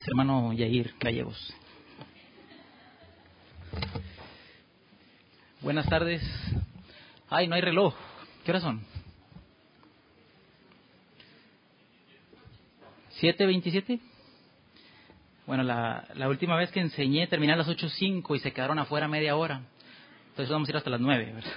Hermano Yair Gallegos. Buenas tardes. Ay, no hay reloj. ¿Qué horas son? 7:27. Bueno, la última vez que enseñé terminé a las 8:05 y se quedaron afuera media hora. Entonces vamos a ir hasta las 9, ¿verdad?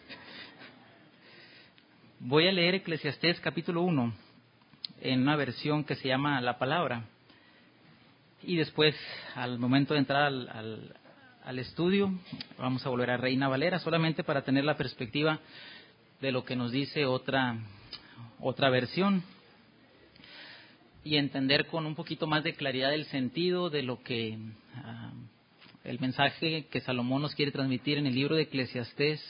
Voy a leer Eclesiastés capítulo 1 en una versión que se llama La Palabra. Y después, al momento de entrar al estudio, vamos a volver a Reina Valera, solamente para tener la perspectiva de lo que nos dice otra versión y entender con un poquito más de claridad el sentido de lo que el mensaje que Salomón nos quiere transmitir en el libro de Eclesiastés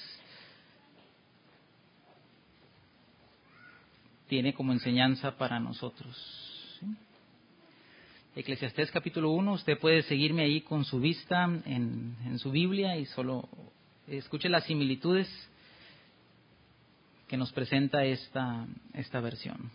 tiene como enseñanza para nosotros. ¿Sí? Eclesiastés capítulo 1, usted puede seguirme ahí con su vista en su Biblia y solo escuche las similitudes que nos presenta esta versión.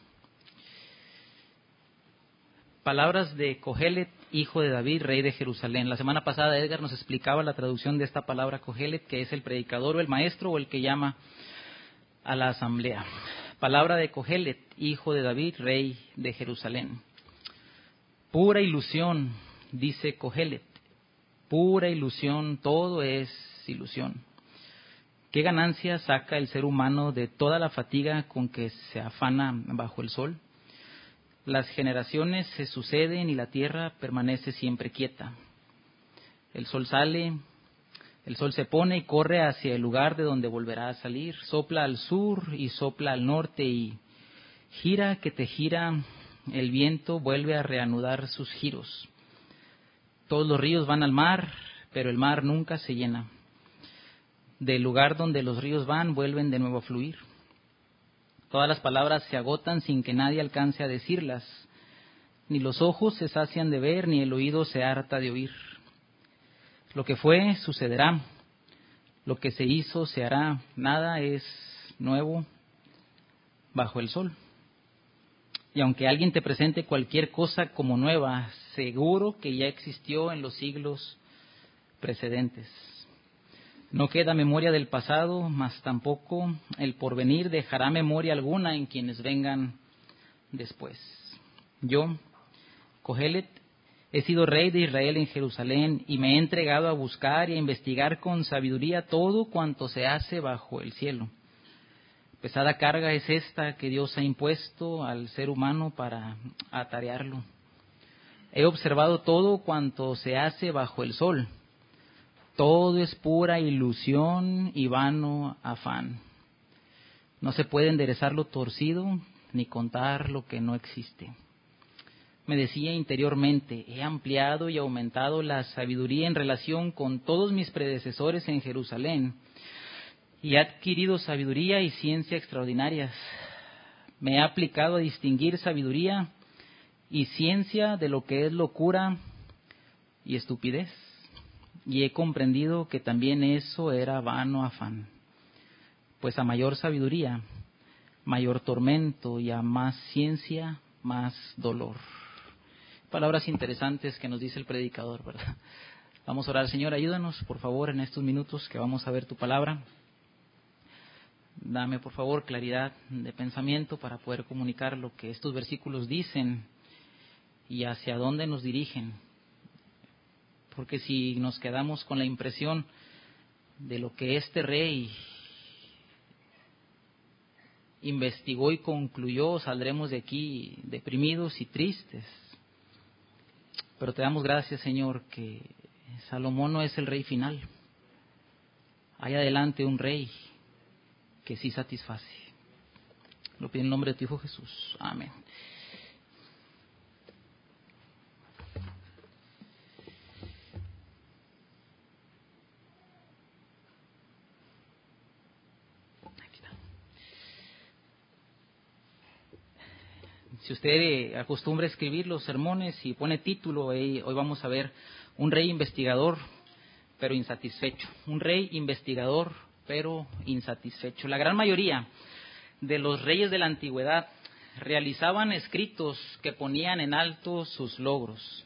Palabras de Cogelet, hijo de David, rey de Jerusalén. La semana pasada Edgar nos explicaba la traducción de esta palabra Cogelet, que es el predicador o el maestro o el que llama a la asamblea. Palabra de Cogelet, hijo de David, rey de Jerusalén. Pura ilusión, dice Cogelet, pura ilusión, todo es ilusión. ¿Qué ganancia saca el ser humano de toda la fatiga con que se afana bajo el sol? Las generaciones se suceden y la tierra permanece siempre quieta. El sol sale, el sol se pone y corre hacia el lugar de donde volverá a salir. Sopla al sur y sopla al norte y gira que te gira. El viento vuelve a reanudar sus giros. Todos los ríos van al mar, pero el mar nunca se llena. Del lugar donde los ríos van, vuelven de nuevo a fluir. Todas las palabras se agotan sin que nadie alcance a decirlas. Ni los ojos se sacian de ver, ni el oído se harta de oír. Lo que fue, sucederá. Lo que se hizo, se hará. Nada es nuevo bajo el sol. Y aunque alguien te presente cualquier cosa como nueva, seguro que ya existió en los siglos precedentes. No queda memoria del pasado, mas tampoco el porvenir dejará memoria alguna en quienes vengan después. Yo, Cogelet, he sido rey de Israel en Jerusalén y me he entregado a buscar y a investigar con sabiduría todo cuanto se hace bajo el cielo. Pesada carga es esta que Dios ha impuesto al ser humano para atarearlo. He observado todo cuanto se hace bajo el sol. Todo es pura ilusión y vano afán. No se puede enderezar lo torcido ni contar lo que no existe. Me decía interiormente, he ampliado y aumentado la sabiduría en relación con todos mis predecesores en Jerusalén. Y he adquirido sabiduría y ciencia extraordinarias. Me he aplicado a distinguir sabiduría y ciencia de lo que es locura y estupidez. Y he comprendido que también eso era vano afán. Pues a mayor sabiduría, mayor tormento, y a más ciencia, más dolor. Palabras interesantes que nos dice el predicador, ¿verdad? Vamos a orar. Señor, ayúdanos, por favor, en estos minutos que vamos a ver tu palabra. Dame, por favor, claridad de pensamiento para poder comunicar lo que estos versículos dicen y hacia dónde nos dirigen. Porque si nos quedamos con la impresión de lo que este rey investigó y concluyó, saldremos de aquí deprimidos y tristes. Pero te damos gracias, Señor, que Salomón no es el rey final. Hay adelante un rey que sí satisface. Lo pido en el nombre de tu Hijo Jesús. Amén. Si usted acostumbra a escribir los sermones y pone título, hoy vamos a ver un rey investigador, pero insatisfecho. Un rey investigador, pero insatisfecho. La gran mayoría de los reyes de la antigüedad realizaban escritos que ponían en alto sus logros.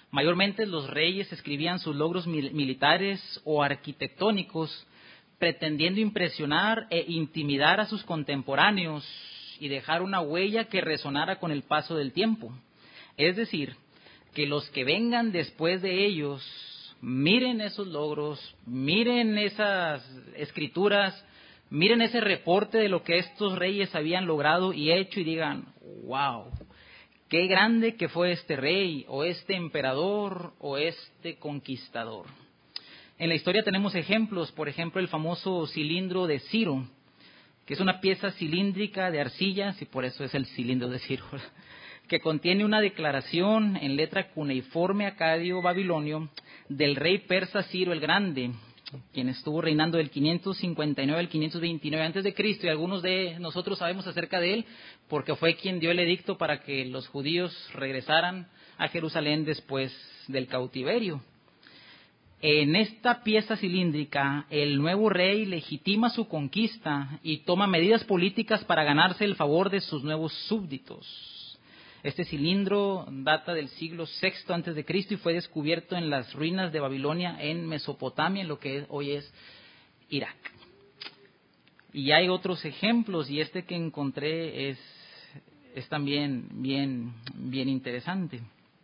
Mayormente los reyes escribían sus logros militares o arquitectónicos, pretendiendo impresionar e intimidar a sus contemporáneos y dejar una huella que resonara con el paso del tiempo. Es decir, que los que vengan después de ellos miren esos logros, miren esas escrituras, miren ese reporte de lo que estos reyes habían logrado y hecho y digan, wow, qué grande que fue este rey o este emperador o este conquistador. En la historia tenemos ejemplos, por ejemplo, el famoso cilindro de Ciro, que es una pieza cilíndrica de arcillas, y por eso es el cilindro de Ciro, que contiene una declaración en letra cuneiforme acadio babilonio del rey persa Ciro el Grande, quien estuvo reinando del 559 al 529 antes de Cristo, y algunos de nosotros sabemos acerca de él porque fue quien dio el edicto para que los judíos regresaran a Jerusalén después del cautiverio. En esta pieza cilíndrica, el nuevo rey legitima su conquista y toma medidas políticas para ganarse el favor de sus nuevos súbditos. Este cilindro data del siglo VI antes de Cristo y fue descubierto en las ruinas de Babilonia en Mesopotamia, en lo que hoy es Irak. Y hay otros ejemplos, y este que encontré es también bien interesante.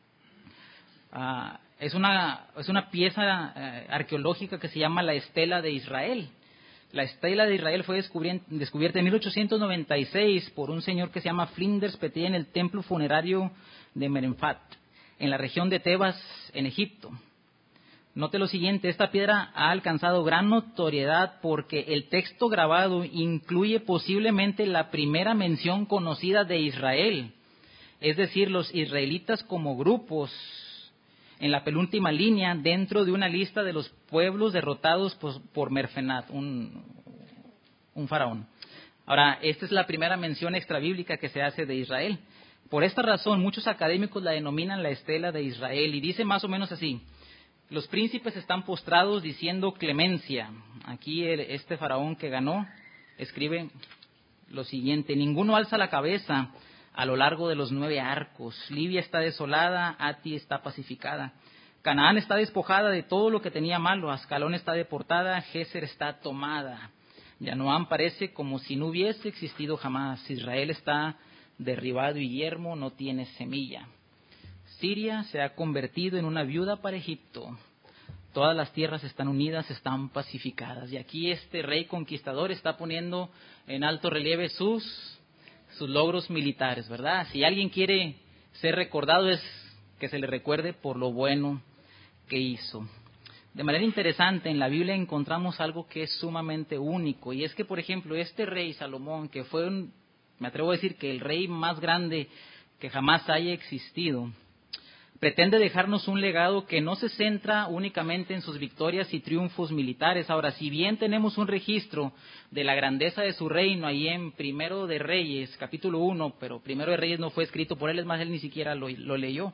Es una pieza arqueológica que se llama la Estela de Israel. La Estela de Israel fue descubierta en 1896 por un señor que se llama Flinders Petrie en el templo funerario de Merenfat, en la región de Tebas, en Egipto. Note lo siguiente, esta piedra ha alcanzado gran notoriedad porque el texto grabado incluye posiblemente la primera mención conocida de Israel, es decir, los israelitas como grupos, en la penúltima línea, dentro de una lista de los pueblos derrotados por Merfenat, un faraón. Ahora, esta es la primera mención extrabíblica que se hace de Israel. Por esta razón, muchos académicos la denominan la Estela de Israel, y dice más o menos así: los príncipes están postrados diciendo clemencia. Aquí este faraón que ganó escribe lo siguiente: ninguno alza la cabeza a lo largo de los 9 arcos. Libia está desolada, Ati está pacificada. Canaán está despojada de todo lo que tenía malo. Ascalón está deportada, Géser está tomada. Yanoam parece como si no hubiese existido jamás. Israel está derribado y yermo, no tiene semilla. Siria se ha convertido en una viuda para Egipto. Todas las tierras están unidas, están pacificadas. Y aquí este rey conquistador está poniendo en alto relieve sus logros militares, ¿verdad? Si alguien quiere ser recordado, es que se le recuerde por lo bueno que hizo. De manera interesante, en la Biblia encontramos algo que es sumamente único, y es que, por ejemplo, este rey Salomón, que fue me atrevo a decir que el rey más grande que jamás haya existido, pretende dejarnos un legado que no se centra únicamente en sus victorias y triunfos militares. Ahora, si bien tenemos un registro de la grandeza de su reino ahí en Primero de Reyes, capítulo 1, pero Primero de Reyes no fue escrito por él, es más, él ni siquiera lo leyó.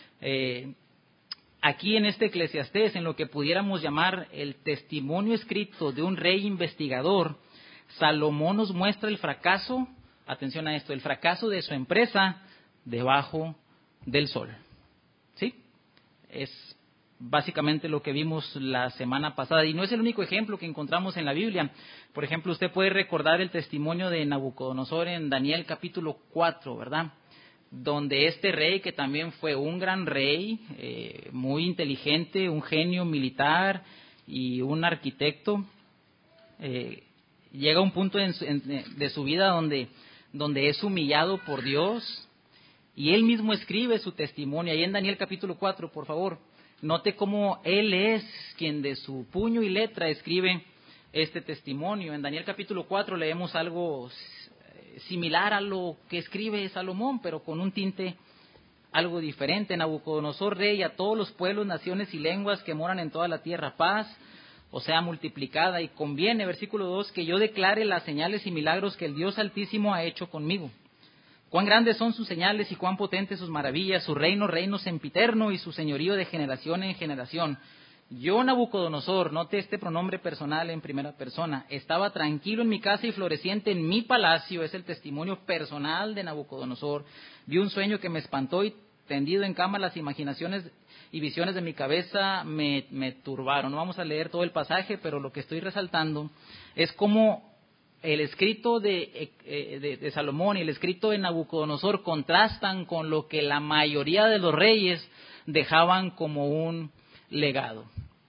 Aquí en este Eclesiastés, en lo que pudiéramos llamar el testimonio escrito de un rey investigador, Salomón nos muestra el fracaso, atención a esto, el fracaso de su empresa debajo del sol. ¿Sí? Es básicamente lo que vimos la semana pasada. Y no es el único ejemplo que encontramos en la Biblia. Por ejemplo, usted puede recordar el testimonio de Nabucodonosor en Daniel capítulo 4, ¿verdad? Donde este rey, que también fue un gran rey, muy inteligente, un genio militar y un arquitecto, llega a un punto de su vida donde es humillado por Dios. Y él mismo escribe su testimonio. Ahí en Daniel capítulo 4, por favor, note cómo él es quien de su puño y letra escribe este testimonio. En Daniel capítulo 4 leemos algo similar a lo que escribe Salomón, pero con un tinte algo diferente. Nabucodonosor, rey, a todos los pueblos, naciones y lenguas que moran en toda la tierra, paz, o sea, multiplicada. Y conviene, versículo 2, que yo declare las señales y milagros que el Dios Altísimo ha hecho conmigo. Cuán grandes son sus señales y cuán potentes sus maravillas, su reino sempiterno y su señorío de generación en generación. Yo, Nabucodonosor, note este pronombre personal en primera persona, estaba tranquilo en mi casa y floreciente en mi palacio, es el testimonio personal de Nabucodonosor. Vi un sueño que me espantó y tendido en cama las imaginaciones y visiones de mi cabeza me turbaron. No vamos a leer todo el pasaje, pero lo que estoy resaltando es cómo el escrito de Salomón y el escrito de Nabucodonosor contrastan con lo que la mayoría de los reyes dejaban como un legado.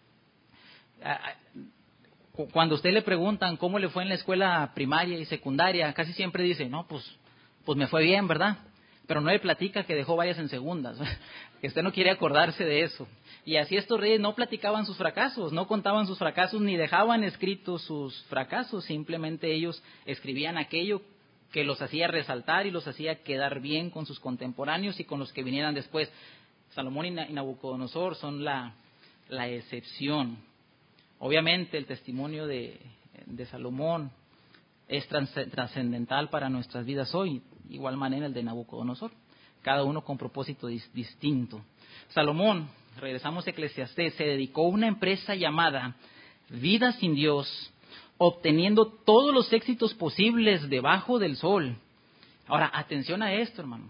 Cuando a usted le preguntan cómo le fue en la escuela primaria y secundaria, casi siempre dice, no, pues me fue bien, ¿verdad? Pero no le platica que dejó varias en segundas, que usted no quiere acordarse de eso. Y así estos reyes no platicaban sus fracasos, no contaban sus fracasos, ni dejaban escritos sus fracasos, simplemente ellos escribían aquello que los hacía resaltar y los hacía quedar bien con sus contemporáneos y con los que vinieran después. Salomón y Nabucodonosor son la excepción. Obviamente el testimonio de Salomón es trascendental para nuestras vidas hoy, igual manera el de Nabucodonosor, cada uno con propósito distinto. Salomón, regresamos a Eclesiastés, se dedicó a una empresa llamada Vida sin Dios, obteniendo todos los éxitos posibles debajo del sol. Ahora, atención a esto, hermano.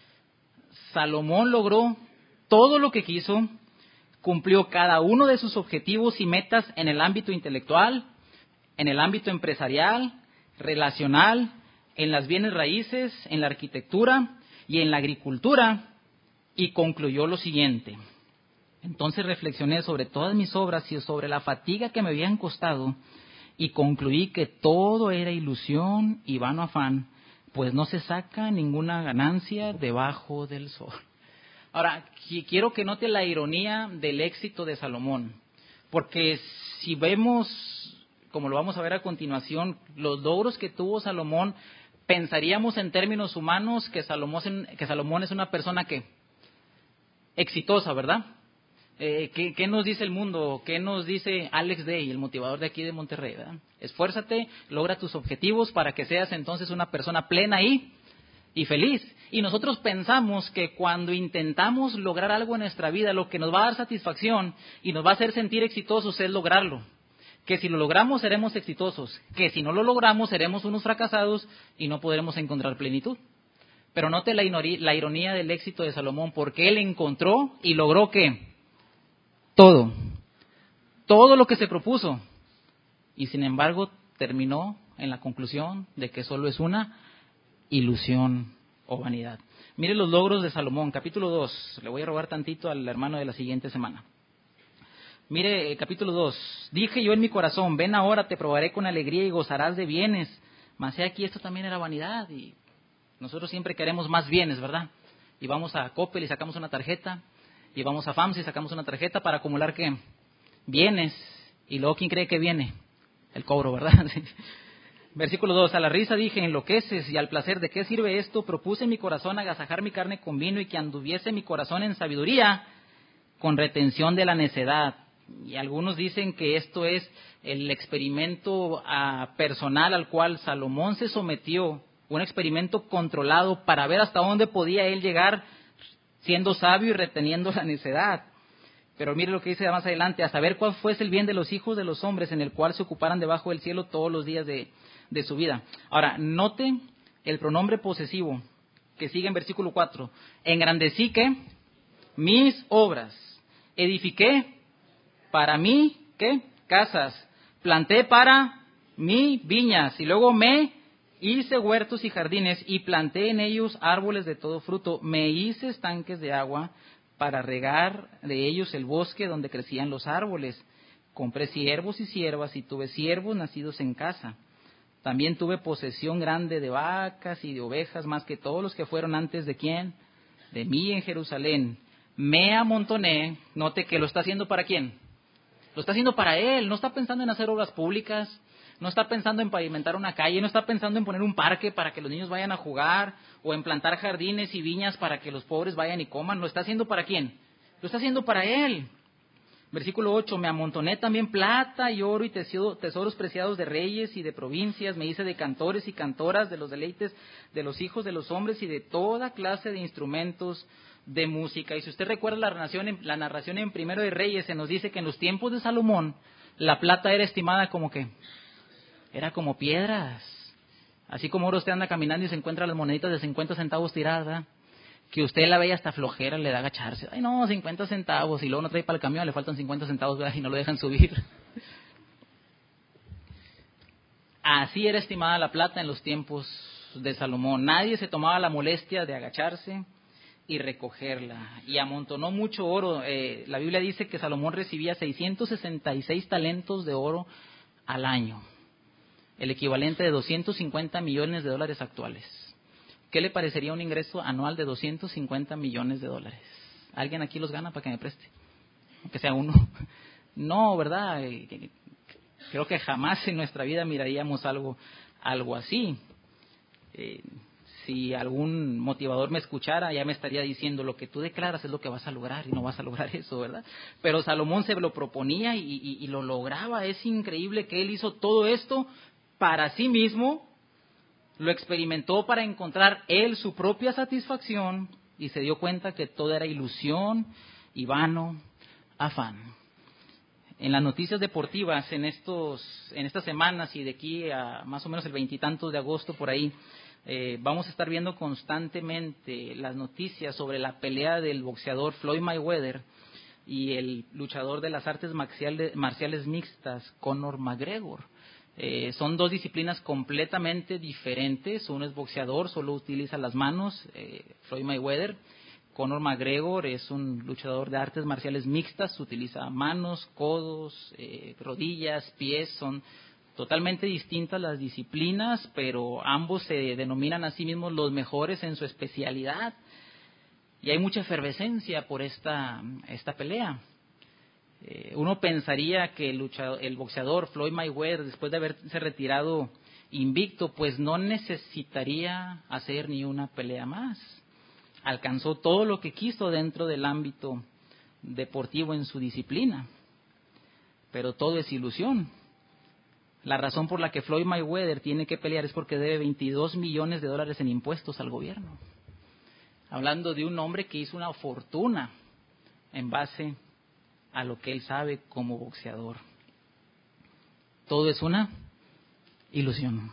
Salomón logró todo lo que quiso, cumplió cada uno de sus objetivos y metas en el ámbito intelectual, en el ámbito empresarial, relacional, en las bienes raíces, en la arquitectura y en la agricultura, y concluyó lo siguiente: entonces reflexioné sobre todas mis obras y sobre la fatiga que me habían costado, y concluí que todo era ilusión y vano afán, pues no se saca ninguna ganancia debajo del sol. Ahora, quiero que note la ironía del éxito de Salomón, porque si vemos, como lo vamos a ver a continuación, los logros que tuvo Salomón, pensaríamos en términos humanos que Salomón es una persona que exitosa, ¿verdad? ¿Qué nos dice el mundo? ¿Qué nos dice Alex Day, el motivador de aquí de Monterrey, ¿verdad? Esfuérzate, logra tus objetivos para que seas entonces una persona plena y feliz. Y nosotros pensamos que cuando intentamos lograr algo en nuestra vida, lo que nos va a dar satisfacción y nos va a hacer sentir exitosos es lograrlo. Que si lo logramos seremos exitosos, que si no lo logramos seremos unos fracasados y no podremos encontrar plenitud. Pero note la ironía del éxito de Salomón, porque él encontró y logró ¿qué? Todo lo que se propuso, y sin embargo terminó en la conclusión de que solo es una ilusión o vanidad. Mire los logros de Salomón, capítulo 2, le voy a robar tantito al hermano de la siguiente semana. Mire, capítulo 2, dije yo en mi corazón, ven ahora, te probaré con alegría y gozarás de bienes, mas he aquí esto también era vanidad, y nosotros siempre queremos más bienes, ¿verdad? Y vamos a Coppel y sacamos una tarjeta, y vamos a FAMS y sacamos una tarjeta para acumular ¿qué? Bienes. Y luego, ¿quién cree que viene? El cobro, ¿verdad? Versículo 2, a la risa dije, enloqueces, y al placer, ¿de qué sirve esto? Propuse en mi corazón agasajar mi carne con vino y que anduviese mi corazón en sabiduría con retención de la necedad. Y algunos dicen que esto es el experimento personal al cual Salomón se sometió, un experimento controlado para ver hasta dónde podía él llegar siendo sabio y reteniendo la necedad. Pero mire lo que dice más adelante, a saber cuál fuese el bien de los hijos de los hombres en el cual se ocuparan debajo del cielo todos los días de su vida. Ahora, note el pronombre posesivo que sigue en versículo 4. Engrandecí ¿qué? Mis obras. Edifiqué para mí ¿qué? Casas. Planté para mí viñas. Y luego me hice huertos y jardines y planté en ellos árboles de todo fruto. Me hice estanques de agua para regar de ellos el bosque donde crecían los árboles. Compré siervos y siervas y tuve siervos nacidos en casa. También tuve posesión grande de vacas y de ovejas, más que todos los que fueron antes de ¿quién? De mí en Jerusalén. Me amontoné. Note que lo está haciendo ¿para quién? Lo está haciendo para él. No está pensando en hacer obras públicas. No está pensando en pavimentar una calle, no está pensando en poner un parque para que los niños vayan a jugar, o en plantar jardines y viñas para que los pobres vayan y coman. ¿Lo está haciendo para quién? Lo está haciendo para él. Versículo 8, me amontoné también plata y oro y tesoros preciados de reyes y de provincias, me hice de cantores y cantoras de los deleites de los hijos de los hombres y de toda clase de instrumentos de música. Y si usted recuerda la narración en Primero de Reyes, se nos dice que en los tiempos de Salomón, la plata era estimada como ¿qué? Era como piedras. Así como ahora usted anda caminando y se encuentra las moneditas de 50 centavos tiradas, ¿verdad? que usted la ve hasta flojera, le da agacharse. Ay, no, 50 centavos, y luego no trae para el camión, le faltan 50 centavos, ¿verdad? Y no lo dejan subir. Así era estimada la plata en los tiempos de Salomón. Nadie se tomaba la molestia de agacharse y recogerla. Y amontonó mucho oro. La Biblia dice que Salomón recibía 666 talentos de oro al año, el equivalente de 250 millones de dólares actuales. ¿Qué le parecería un ingreso anual de 250 millones de dólares? ¿Alguien aquí los gana para que me preste? Aunque sea uno. No, ¿verdad? Creo que jamás en nuestra vida miraríamos algo así. Si algún motivador me escuchara, ya me estaría diciendo, lo que tú declaras es lo que vas a lograr, y no vas a lograr eso, ¿verdad? Pero Salomón se lo proponía y lo lograba. Es increíble que él hizo todo esto para sí mismo, lo experimentó para encontrar él su propia satisfacción y se dio cuenta que todo era ilusión y vano afán. En las noticias deportivas, en estas semanas y de aquí a más o menos el 20 y tantos de agosto por ahí, vamos a estar viendo constantemente las noticias sobre la pelea del boxeador Floyd Mayweather y el luchador de las artes marciales mixtas, Conor McGregor. Son dos disciplinas completamente diferentes. Uno es boxeador, solo utiliza las manos, Floyd Mayweather. Conor McGregor es un luchador de artes marciales mixtas, utiliza manos, codos, rodillas, pies. Son totalmente distintas las disciplinas, pero ambos se denominan a sí mismos los mejores en su especialidad. Y hay mucha efervescencia por esta pelea. Uno pensaría que el boxeador Floyd Mayweather, después de haberse retirado invicto, pues no necesitaría hacer ni una pelea más. Alcanzó todo lo que quiso dentro del ámbito deportivo en su disciplina. Pero todo es ilusión. La razón por la que Floyd Mayweather tiene que pelear es porque debe 22 millones de dólares en impuestos al gobierno. Hablando de un hombre que hizo una fortuna en base a lo que él sabe como boxeador. Todo es una ilusión.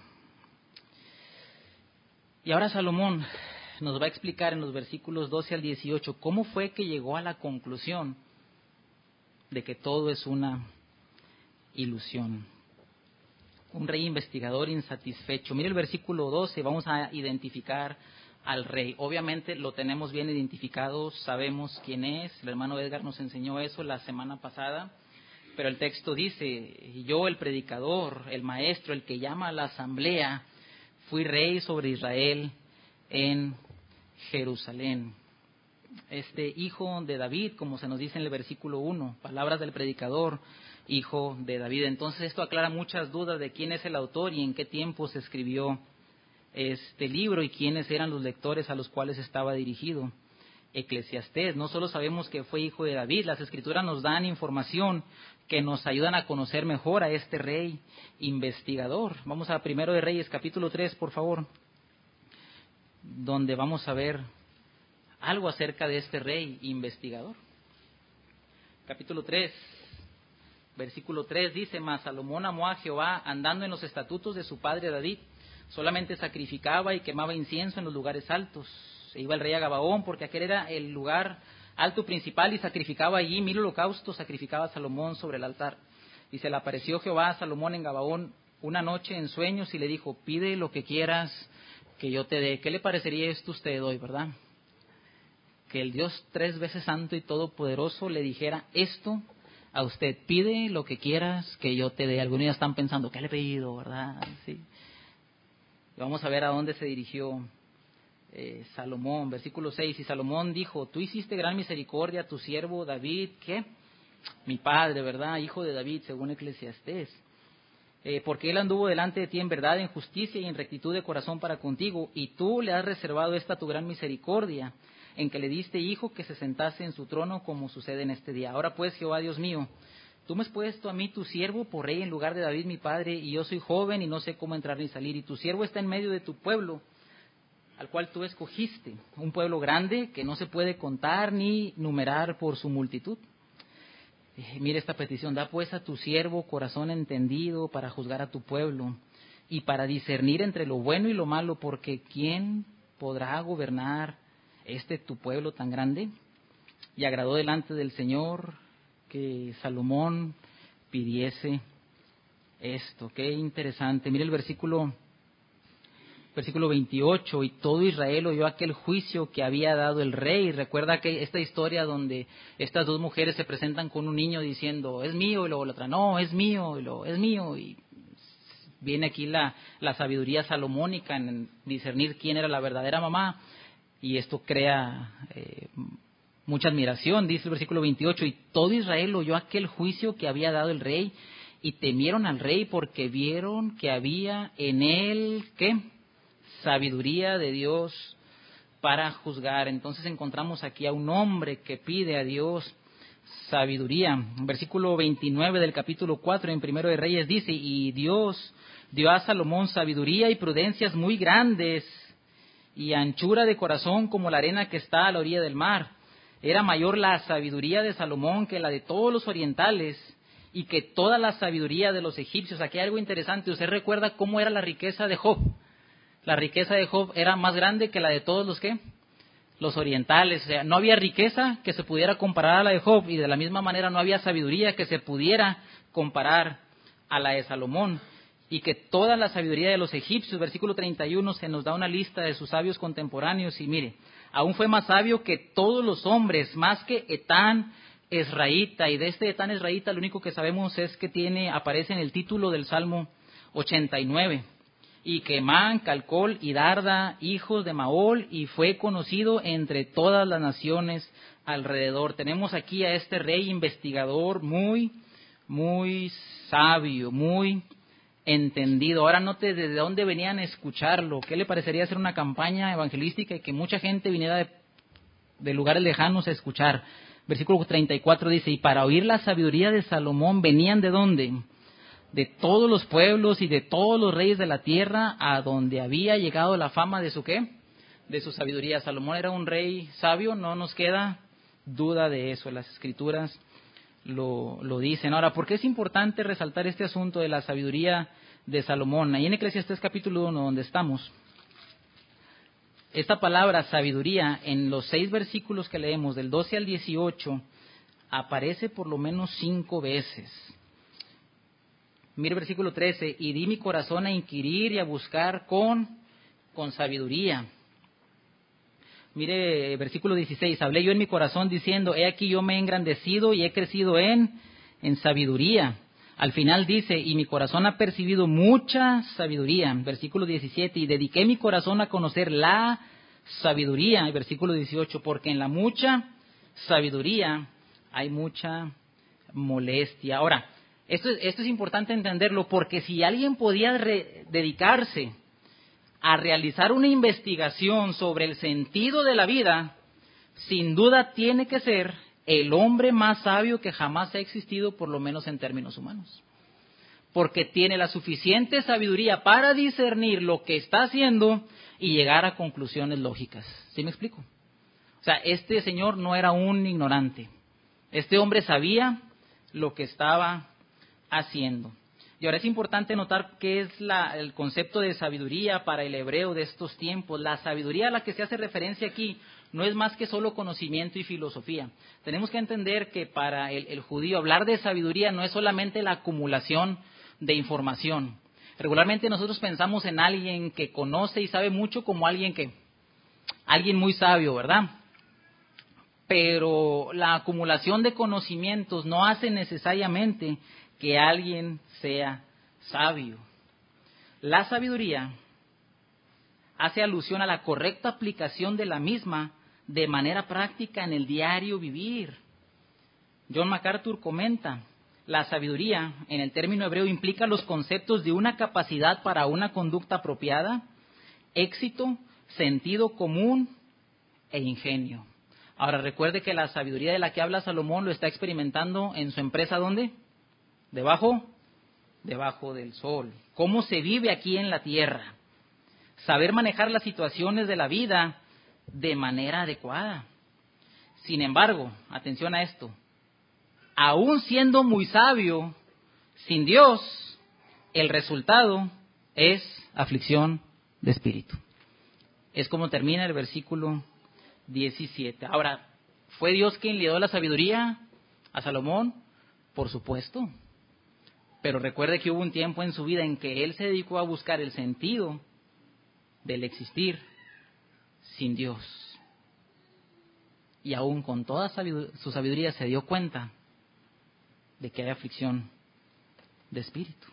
Y ahora Salomón nos va a explicar en los versículos 12 al 18 cómo fue que llegó a la conclusión de que todo es una ilusión. Un rey investigador insatisfecho. Mire el versículo 12, vamos a identificar al rey. Obviamente lo tenemos bien identificado, sabemos quién es. El hermano Edgar nos enseñó eso la semana pasada, pero el texto dice: yo, el predicador, el maestro, el que llama a la asamblea, fui rey sobre Israel en Jerusalén. Este hijo de David, como se nos dice en el versículo 1, palabras del predicador, hijo de David. Entonces esto aclara muchas dudas de quién es el autor y en qué tiempo se escribió este libro y quiénes eran los lectores a los cuales estaba dirigido. Eclesiastés, no solo sabemos que fue hijo de David, las escrituras nos dan información que nos ayudan a conocer mejor a este rey investigador. Vamos a Primero de Reyes, capítulo 3, por favor, donde vamos a ver algo acerca de este rey investigador. Capítulo 3, versículo 3 dice: mas Salomón amó a Jehová andando en los estatutos de su padre David. Solamente sacrificaba y quemaba incienso en los lugares altos. Se iba el rey a Gabaón, porque aquel era el lugar alto principal, y sacrificaba allí 1000 holocaustos, sacrificaba a Salomón sobre el altar. Y se le apareció Jehová a Salomón en Gabaón una noche en sueños y le dijo: pide lo que quieras que yo te dé. ¿Qué le parecería esto a usted hoy, verdad? Que el Dios 3 veces santo y todopoderoso le dijera esto a usted: pide lo que quieras que yo te dé. Algunos ya están pensando, ¿qué le he pedido, verdad? Sí. Vamos a ver a dónde se dirigió Salomón. Versículo 6, y Salomón dijo: tú hiciste gran misericordia a tu siervo David, ¿qué? Mi padre, ¿verdad? Hijo de David, según Eclesiastés. Porque él anduvo delante de ti en verdad, en justicia y en rectitud de corazón para contigo, y tú le has reservado esta tu gran misericordia, en que le diste hijo que se sentase en su trono, como sucede en este día. Ahora pues, Jehová Dios mío, tú me has puesto a mí, tu siervo, por rey en lugar de David mi padre, y yo soy joven y no sé cómo entrar ni salir, y tu siervo está en medio de tu pueblo, al cual tú escogiste, un pueblo grande que no se puede contar ni numerar por su multitud. Mire esta petición: da pues a tu siervo corazón entendido para juzgar a tu pueblo y para discernir entre lo bueno y lo malo, porque ¿quién podrá gobernar tu pueblo tan grande? Y agradó delante del Señor que Salomón pidiese esto. Qué interesante. Mire el versículo 28, y todo Israel oyó aquel juicio que había dado el rey. Recuerda que esta historia donde estas dos mujeres se presentan con un niño diciendo, es mío, y luego la otra, no, es mío, y luego, es mío, y viene aquí la sabiduría salomónica en discernir quién era la verdadera mamá, y esto crea mucha admiración. Dice el versículo 28, y todo Israel oyó aquel juicio que había dado el rey, y temieron al rey porque vieron que había en él, ¿qué? Sabiduría de Dios para juzgar. Entonces encontramos aquí a un hombre que pide a Dios sabiduría. Versículo 29 del capítulo 4 en Primero de Reyes dice, y Dios dio a Salomón sabiduría y prudencias muy grandes, y anchura de corazón como la arena que está a la orilla del mar. Era mayor la sabiduría de Salomón que la de todos los orientales, y que toda la sabiduría de los egipcios. Aquí hay algo interesante. ¿Usted recuerda cómo era la riqueza de Job? La riqueza de Job era más grande que la de todos los ¿qué? Los orientales. O sea, no había riqueza que se pudiera comparar a la de Job, y de la misma manera no había sabiduría que se pudiera comparar a la de Salomón. Y que toda la sabiduría de los egipcios, versículo 31, se nos da una lista de sus sabios contemporáneos, y mire, aún fue más sabio que todos los hombres, más que Etán Esraíta. Y de este Etán Esraíta lo único que sabemos es que aparece en el título del Salmo 89. Y que Emán, Calcol y Darda, hijos de Maol, y fue conocido entre todas las naciones alrededor. Tenemos aquí a este rey investigador muy, muy sabio, muy entendido. Ahora note desde dónde venían a escucharlo. ¿Qué le parecería hacer una campaña evangelística y que mucha gente viniera de lugares lejanos a escuchar? Versículo 34 dice, y para oír la sabiduría de Salomón venían ¿de dónde? De todos los pueblos y de todos los reyes de la tierra, a donde había llegado la fama de su ¿qué? De su sabiduría. Salomón era un rey sabio, no nos queda duda de eso. Las escrituras lo dicen. Ahora, ¿por qué es importante resaltar este asunto de la sabiduría de Salomón? Ahí en Eclesiastés capítulo 1, donde estamos, esta palabra sabiduría, en los 6 versículos que leemos, del 12 al 18, aparece por lo menos 5 veces. Mire el versículo 13, y di mi corazón a inquirir y a buscar con sabiduría. Mire versículo 16, hablé yo en mi corazón diciendo, he aquí yo me he engrandecido y he crecido en sabiduría. Al final dice, y mi corazón ha percibido mucha sabiduría. Versículo 17, y dediqué mi corazón a conocer la sabiduría. Versículo 18, porque en la mucha sabiduría hay mucha molestia. Ahora, esto es importante entenderlo, porque si alguien podía dedicarse a realizar una investigación sobre el sentido de la vida, sin duda tiene que ser el hombre más sabio que jamás ha existido, por lo menos en términos humanos. Porque tiene la suficiente sabiduría para discernir lo que está haciendo y llegar a conclusiones lógicas. ¿Sí me explico? O sea, este señor no era un ignorante. Este hombre sabía lo que estaba haciendo. Y ahora es importante notar qué es el concepto de sabiduría para el hebreo de estos tiempos. La sabiduría a la que se hace referencia aquí no es más que solo conocimiento y filosofía. Tenemos que entender que para el judío hablar de sabiduría no es solamente la acumulación de información. Regularmente nosotros pensamos en alguien que conoce y sabe mucho como alguien muy sabio, ¿verdad? Pero la acumulación de conocimientos no hace necesariamente que alguien sea sabio. La sabiduría hace alusión a la correcta aplicación de la misma de manera práctica en el diario vivir. John MacArthur comenta, la sabiduría en el término hebreo implica los conceptos de una capacidad para una conducta apropiada, éxito, sentido común e ingenio. Ahora recuerde que la sabiduría de la que habla Salomón lo está experimentando en su empresa, ¿dónde? Debajo del sol. ¿Cómo se vive aquí en la tierra? Saber manejar las situaciones de la vida de manera adecuada. Sin embargo, atención a esto, aún siendo muy sabio, sin Dios, el resultado es aflicción de espíritu. Es como termina el versículo 17. Ahora, ¿fue Dios quien le dio la sabiduría a Salomón? Por supuesto. Pero recuerde que hubo un tiempo en su vida en que él se dedicó a buscar el sentido del existir sin Dios. Y aún con toda su sabiduría se dio cuenta de que hay aflicción de espíritu.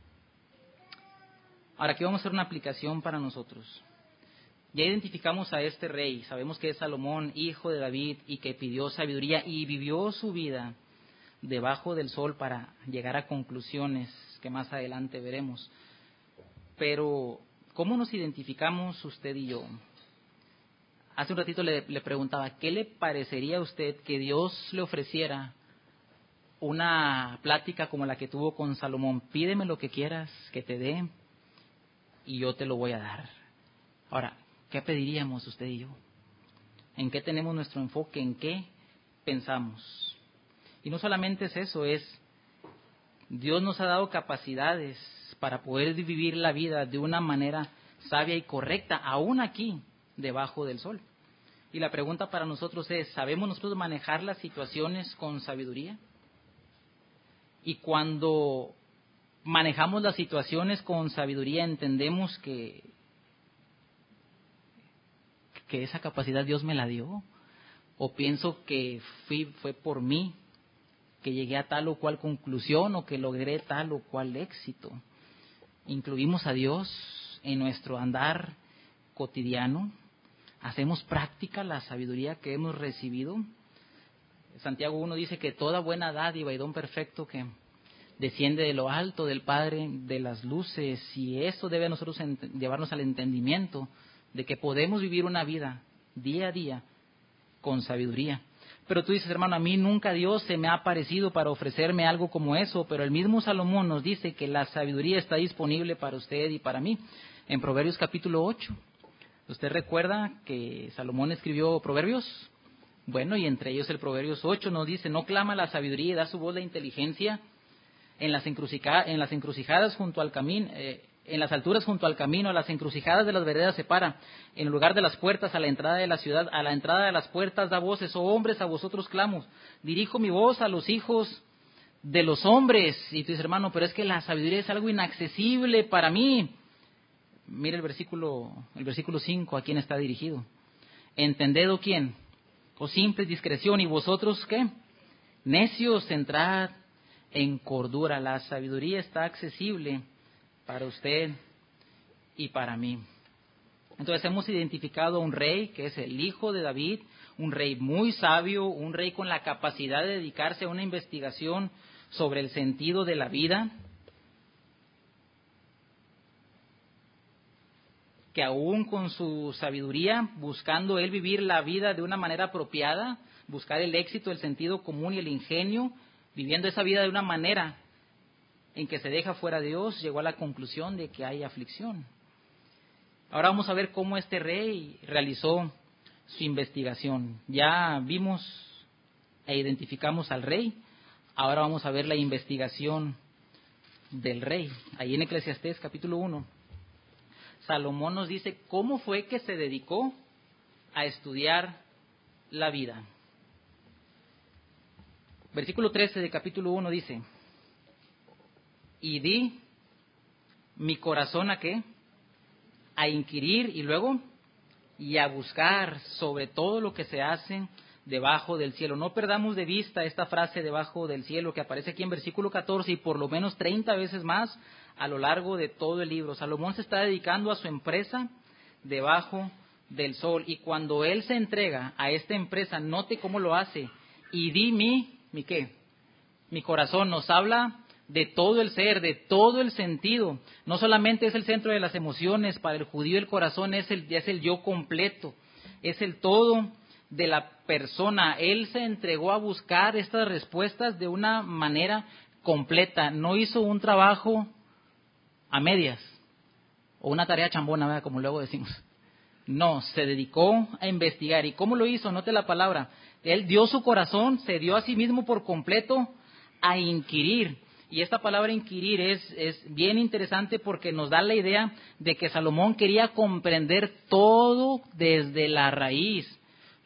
Ahora, aquí vamos a hacer una aplicación para nosotros. Ya identificamos a este rey, sabemos que es Salomón, hijo de David, y que pidió sabiduría y vivió su vida debajo del sol para llegar a conclusiones que más adelante veremos. Pero, ¿cómo nos identificamos usted y yo? Hace un ratito le preguntaba, ¿qué le parecería a usted que Dios le ofreciera una plática como la que tuvo con Salomón? Pídeme lo que quieras que te dé y yo te lo voy a dar. Ahora, ¿qué pediríamos usted y yo? ¿En qué tenemos nuestro enfoque? ¿En qué pensamos? Y no solamente es eso, Dios nos ha dado capacidades para poder vivir la vida de una manera sabia y correcta, aún aquí, debajo del sol. Y la pregunta para nosotros es, ¿sabemos nosotros manejar las situaciones con sabiduría? Y cuando manejamos las situaciones con sabiduría, entendemos que esa capacidad Dios me la dio, o pienso que fue por mí que llegué a tal o cual conclusión o que logré tal o cual éxito. Incluimos a Dios en nuestro andar cotidiano, hacemos práctica la sabiduría que hemos recibido. Santiago 1 dice que toda buena dádiva y don perfecto que desciende de lo alto del Padre de las luces, y eso debe a nosotros llevarnos al entendimiento de que podemos vivir una vida día a día con sabiduría. Pero tú dices, hermano, a mí nunca Dios se me ha aparecido para ofrecerme algo como eso, pero el mismo Salomón nos dice que la sabiduría está disponible para usted y para mí. En Proverbios capítulo 8, ¿usted recuerda que Salomón escribió Proverbios? Bueno, y entre ellos el Proverbios 8 nos dice, no clama la sabiduría y da su voz la inteligencia en las encrucijadas junto al camino, en las alturas junto al camino, a las encrucijadas de las veredas se para, en el lugar de las puertas, a la entrada de la ciudad, a la entrada de las puertas da voces, oh hombres, a vosotros clamo, dirijo mi voz a los hijos de los hombres. Y tú dices, hermano, pero es que la sabiduría es algo inaccesible para mí. Mire el versículo 5, ¿a quién está dirigido? Entended, ¿o quién? O simple discreción, y vosotros, ¿qué? Necios, entrad en cordura. La sabiduría está accesible para usted y para mí. Entonces hemos identificado a un rey que es el hijo de David, un rey muy sabio, un rey con la capacidad de dedicarse a una investigación sobre el sentido de la vida, que aún con su sabiduría, buscando él vivir la vida de una manera apropiada, buscar el éxito, el sentido común y el ingenio, viviendo esa vida de una manera en que se deja fuera de Dios, llegó a la conclusión de que hay aflicción. Ahora vamos a ver cómo este rey realizó su investigación. Ya vimos e identificamos al rey, ahora vamos a ver la investigación del rey. Ahí en Eclesiastés capítulo 1, Salomón nos dice cómo fue que se dedicó a estudiar la vida. Versículo 13 de capítulo 1 dice, y di mi corazón ¿a qué? A inquirir y luego y a buscar sobre todo lo que se hace debajo del cielo. No perdamos de vista esta frase debajo del cielo que aparece aquí en versículo 14 y por lo menos 30 veces más a lo largo de todo el libro. Salomón se está dedicando a su empresa debajo del sol, y cuando él se entrega a esta empresa, note cómo lo hace. Y di mi ¿qué? Mi corazón. Nos habla de todo el ser, de todo el sentido. No solamente es el centro de las emociones, para el judío el corazón es el yo completo, es el todo de la persona. Él se entregó a buscar estas respuestas de una manera completa, no hizo un trabajo a medias o una tarea chambona, ¿verdad? Como luego decimos. No, se dedicó a investigar. ¿Y cómo lo hizo? Note la palabra. Él dio su corazón, se dio a sí mismo por completo a inquirir. Y esta palabra inquirir es bien interesante porque nos da la idea de que Salomón quería comprender todo desde la raíz.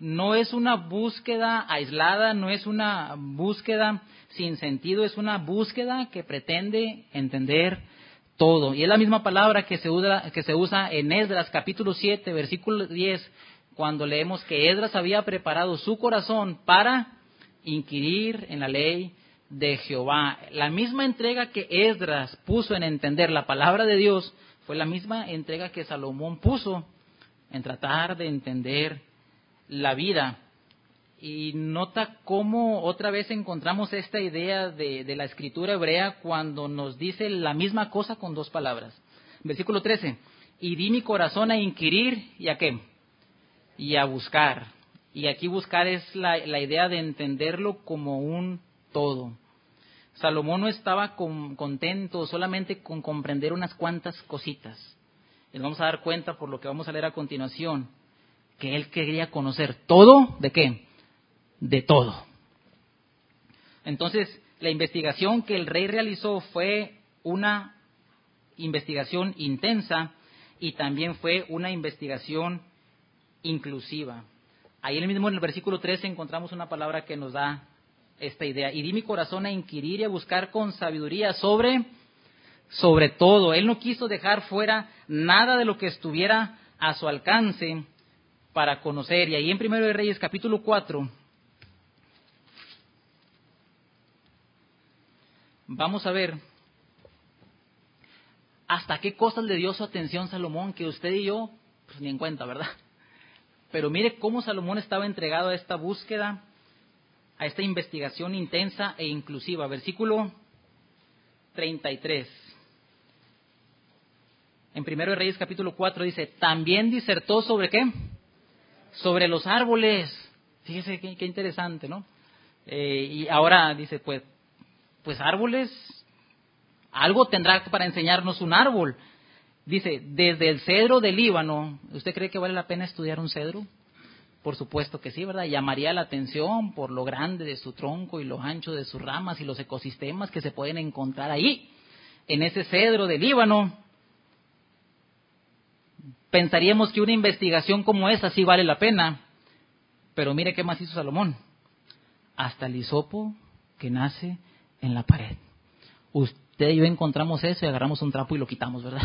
no es una búsqueda aislada, no es una búsqueda sin sentido, es una búsqueda que pretende entender todo. Y es la misma palabra que se usa en Esdras capítulo 7, versículo 10, cuando leemos que Esdras había preparado su corazón para inquirir en la ley de Jehová. La misma entrega que Esdras puso en entender la palabra de Dios fue la misma entrega que Salomón puso en tratar de entender la vida. Y nota cómo otra vez encontramos esta idea de la escritura hebrea cuando nos dice la misma cosa con dos palabras. Versículo 13, y di mi corazón a inquirir, ¿y a qué? Y a buscar. Y aquí buscar es la idea de entenderlo como un todo. Salomón no estaba contento solamente con comprender unas cuantas cositas. Y nos vamos a dar cuenta por lo que vamos a leer a continuación, que él quería conocer todo, ¿de qué? De todo. Entonces, la investigación que el rey realizó fue una investigación intensa y también fue una investigación inclusiva. Ahí mismo en el versículo 13 encontramos una palabra que nos da esta idea. Y di mi corazón a inquirir y a buscar con sabiduría sobre todo. Él no quiso dejar fuera nada de lo que estuviera a su alcance para conocer. Y ahí en 1 de Reyes capítulo 4 vamos a ver hasta qué cosas le dio su atención Salomón, que usted y yo pues ni en cuenta, ¿verdad? Pero mire cómo Salomón estaba entregado a esta búsqueda, a esta investigación intensa e inclusiva. Versículo 33. En 1 de Reyes capítulo 4 dice, también disertó sobre ¿qué? Sobre los árboles. Fíjese qué interesante, ¿no? Y ahora dice, pues árboles, algo tendrá para enseñarnos un árbol. Dice, desde el cedro del Líbano. ¿Usted cree que vale la pena estudiar un cedro? Por supuesto que sí, ¿verdad? Llamaría la atención por lo grande de su tronco y lo ancho de sus ramas y los ecosistemas que se pueden encontrar ahí, en ese cedro del Líbano. Pensaríamos que una investigación como esa sí vale la pena, pero mire qué más hizo Salomón. Hasta el hisopo que nace en la pared. Usted y yo encontramos eso y agarramos un trapo y lo quitamos, ¿verdad?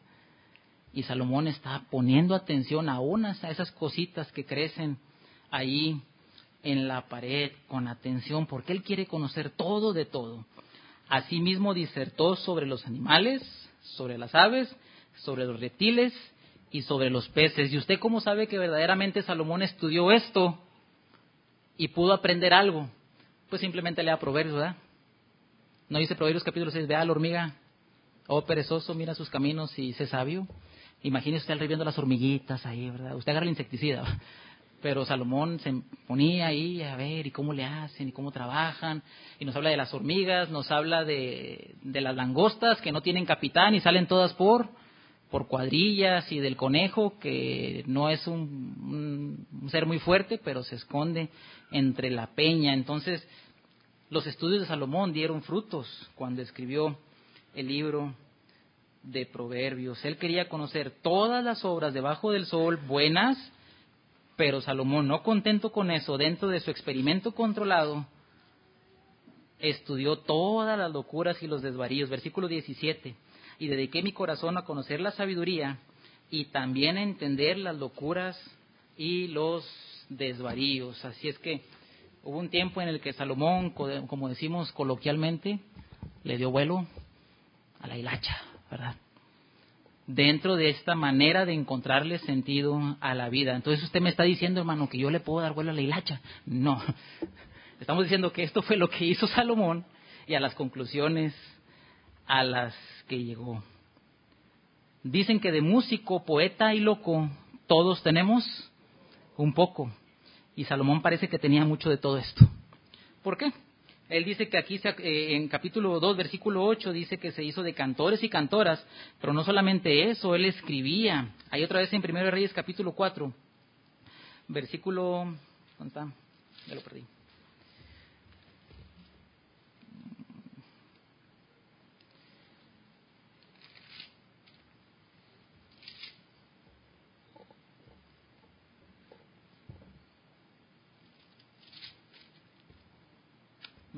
Y Salomón está poniendo atención a esas cositas que crecen ahí en la pared, con atención, porque él quiere conocer todo de todo. Asimismo disertó sobre los animales, sobre las aves, sobre los reptiles y sobre los peces. ¿Y usted cómo sabe que verdaderamente Salomón estudió esto y pudo aprender algo? Pues simplemente lea Proverbios, ¿verdad? ¿No dice Proverbios capítulo 6, vea a la hormiga, oh perezoso, mira sus caminos y sé sabio? Imagínese usted viendo las hormiguitas ahí, ¿verdad? Usted agarra el insecticida, pero Salomón se ponía ahí a ver y cómo le hacen y cómo trabajan, y nos habla de las hormigas, nos habla de las langostas que no tienen capitán y salen todas por cuadrillas, y del conejo que no es un ser muy fuerte, pero se esconde entre la peña. Entonces, los estudios de Salomón dieron frutos cuando escribió el libro de Proverbios. Él quería conocer todas las obras debajo del sol, buenas, pero Salomón, no contento con eso, dentro de su experimento controlado, estudió todas las locuras y los desvaríos. Versículo 17, y dediqué mi corazón a conocer la sabiduría y también a entender las locuras y los desvaríos. Así es que hubo un tiempo en el que Salomón, como decimos coloquialmente, le dio vuelo a la hilacha, ¿verdad? Dentro de esta manera de encontrarle sentido a la vida. Entonces usted me está diciendo, hermano, que yo le puedo dar vuelo a la hilacha. No, estamos diciendo que esto fue lo que hizo Salomón y a las conclusiones a las que llegó. Dicen que de músico, poeta y loco todos tenemos un poco, y Salomón parece que tenía mucho de todo esto. ¿Por qué? Él dice que aquí en capítulo 2, versículo 8, dice que se hizo de cantores y cantoras, pero no solamente eso, él escribía. Hay otra vez en 1 Reyes capítulo 4, versículo... ¿Dónde está? Ya lo perdí.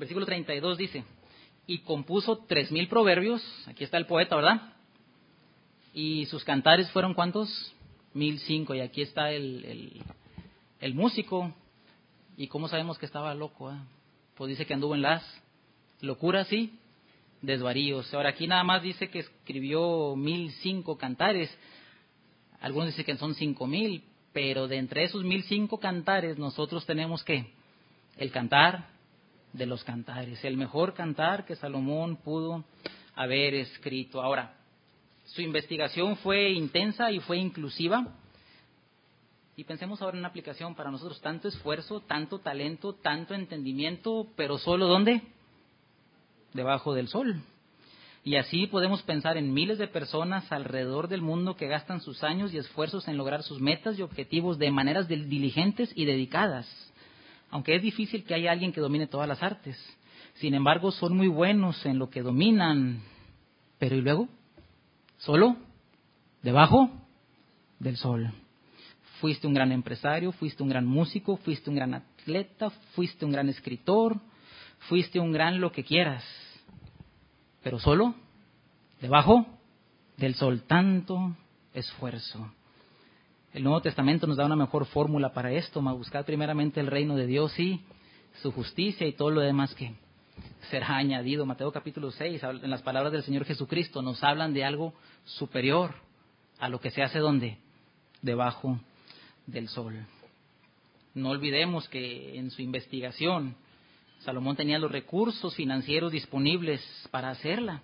versículo 32 dice, y compuso 3,000 proverbios, aquí está el poeta, ¿verdad? Y sus cantares fueron ¿cuántos? 1,005, y aquí está el músico, y ¿cómo sabemos que estaba loco? Pues dice que anduvo en las locuras y desvaríos. Ahora aquí nada más dice que escribió 1,005 cantares, algunos dicen que son 5,000, pero de entre esos 1,005 cantares nosotros tenemos que el cantar de los cantares, el mejor cantar que Salomón pudo haber escrito. Ahora, su investigación fue intensa y fue inclusiva. Y pensemos ahora en una aplicación para nosotros, tanto esfuerzo, tanto talento, tanto entendimiento, pero solo ¿dónde? Debajo del sol. Y así podemos pensar en miles de personas alrededor del mundo que gastan sus años y esfuerzos en lograr sus metas y objetivos de maneras diligentes y dedicadas. Aunque es difícil que haya alguien que domine todas las artes. Sin embargo, son muy buenos en lo que dominan. Pero ¿y luego? Solo debajo del sol. Fuiste un gran empresario, fuiste un gran músico, fuiste un gran atleta, fuiste un gran escritor, fuiste un gran lo que quieras. Pero solo debajo del sol, tanto esfuerzo. El Nuevo Testamento nos da una mejor fórmula para esto, buscar primeramente el reino de Dios y su justicia y todo lo demás que será añadido. Mateo capítulo 6, en las palabras del Señor Jesucristo, nos hablan de algo superior a lo que se hace ¿dónde? Debajo del sol. No olvidemos que en su investigación Salomón tenía los recursos financieros disponibles para hacerla.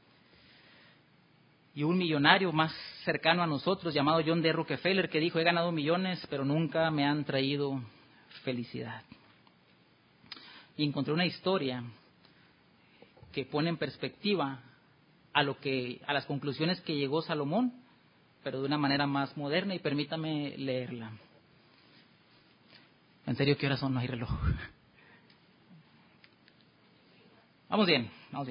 Y un millonario más cercano a nosotros, llamado John D. Rockefeller, que dijo, he ganado millones, pero nunca me han traído felicidad. Y encontré una historia que pone en perspectiva a las conclusiones que llegó Salomón, pero de una manera más moderna, y permítame leerla. En serio, ¿qué horas son? No hay reloj. Vamos bien.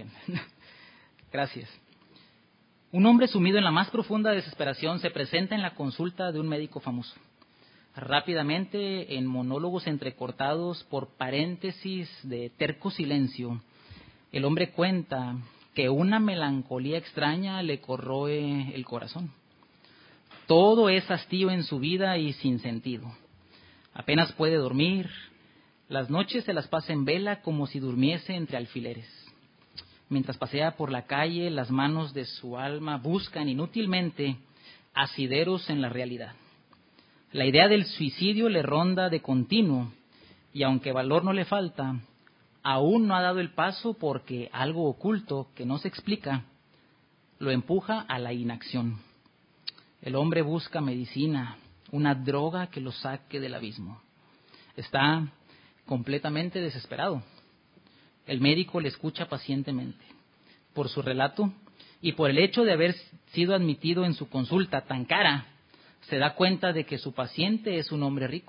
Gracias. Un hombre sumido en la más profunda desesperación se presenta en la consulta de un médico famoso. Rápidamente, en monólogos entrecortados por paréntesis de terco silencio, el hombre cuenta que una melancolía extraña le corroe el corazón. Todo es hastío en su vida y sin sentido. Apenas puede dormir. Las noches se las pasa en vela como si durmiese entre alfileres. Mientras pasea por la calle, las manos de su alma buscan inútilmente asideros en la realidad. La idea del suicidio le ronda de continuo, y aunque valor no le falta, aún no ha dado el paso porque algo oculto que no se explica lo empuja a la inacción. El hombre busca medicina, una droga que lo saque del abismo. Está completamente desesperado. El médico le escucha pacientemente. Por su relato y por el hecho de haber sido admitido en su consulta tan cara, se da cuenta de que su paciente es un hombre rico.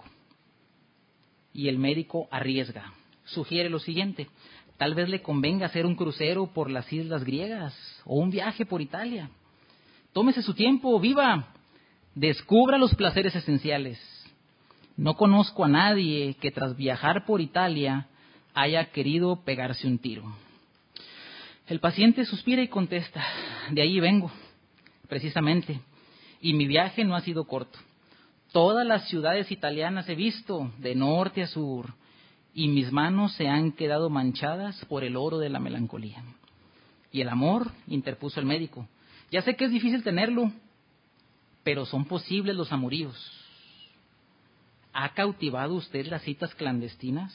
Y el médico arriesga. Sugiere lo siguiente: tal vez le convenga hacer un crucero por las islas griegas o un viaje por Italia. Tómese su tiempo, viva, descubra los placeres esenciales. No conozco a nadie que tras viajar por Italia haya querido pegarse un tiro. El paciente suspira y contesta: de ahí vengo, precisamente, y mi viaje no ha sido corto. Todas las ciudades italianas he visto, de norte a sur, y mis manos se han quedado manchadas por el oro de la melancolía. ¿Y el amor?, interpuso el médico. Ya sé que es difícil tenerlo, pero son posibles los amoríos. ¿Ha cautivado usted las citas clandestinas?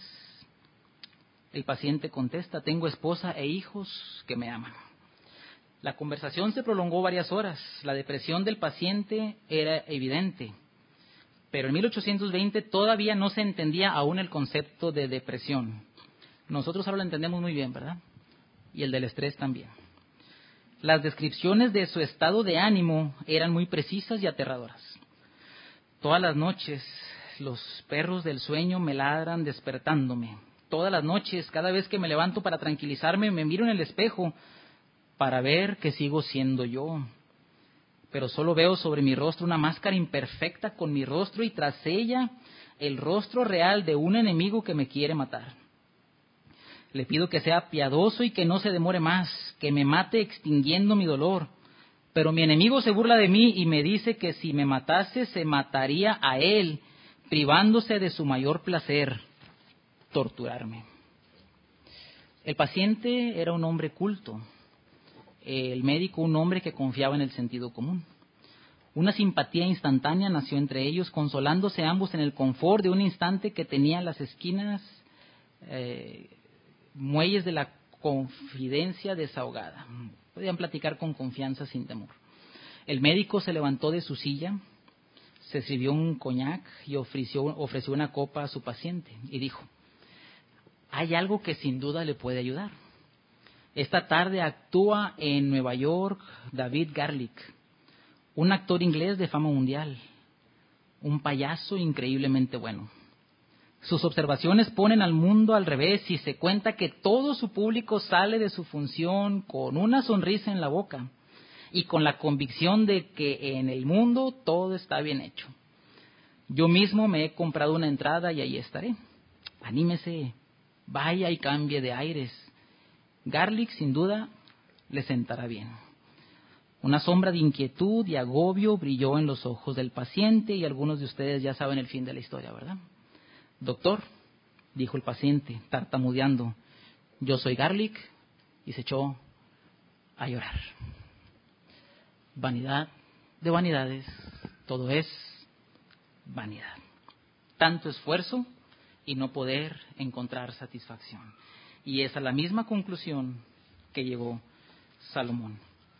El paciente contesta: tengo esposa e hijos que me aman. La conversación se prolongó varias horas. La depresión del paciente era evidente, pero en 1820 todavía no se entendía aún el concepto de depresión. Nosotros ahora lo entendemos muy bien, ¿verdad? Y el del estrés también. Las descripciones de su estado de ánimo eran muy precisas y aterradoras. Todas las noches los perros del sueño me ladran despertándome. Todas las noches, cada vez que me levanto para tranquilizarme, me miro en el espejo para ver que sigo siendo yo. Pero solo veo sobre mi rostro una máscara imperfecta con mi rostro y tras ella el rostro real de un enemigo que me quiere matar. Le pido que sea piadoso y que no se demore más, que me mate extinguiendo mi dolor. Pero mi enemigo se burla de mí y me dice que si me matase se mataría a él, privándose de su mayor placer, torturarme. El paciente era un hombre culto, el médico un hombre que confiaba en el sentido común. Una simpatía instantánea nació entre ellos, consolándose ambos en el confort de un instante que tenía las esquinas muelles de la confidencia desahogada. Podían platicar con confianza sin temor. El médico se levantó de su silla, se sirvió un coñac y ofreció una copa a su paciente y dijo: hay algo que sin duda le puede ayudar. Esta tarde actúa en Nueva York David Garlick, un actor inglés de fama mundial, un payaso increíblemente bueno. Sus observaciones ponen al mundo al revés y se cuenta que todo su público sale de su función con una sonrisa en la boca y con la convicción de que en el mundo todo está bien hecho. Yo mismo me he comprado una entrada y ahí estaré. Anímese, vaya y cambie de aires. Garlick sin duda le sentará bien. Una sombra de inquietud y agobio brilló en los ojos del paciente y algunos de ustedes ya saben el fin de la historia, ¿verdad? Doctor, dijo el paciente, tartamudeando, yo soy Garlick, y se echó a llorar. Vanidad de vanidades, todo es vanidad. Tanto esfuerzo y no poder encontrar satisfacción. Y es a la misma conclusión que llegó Salomón.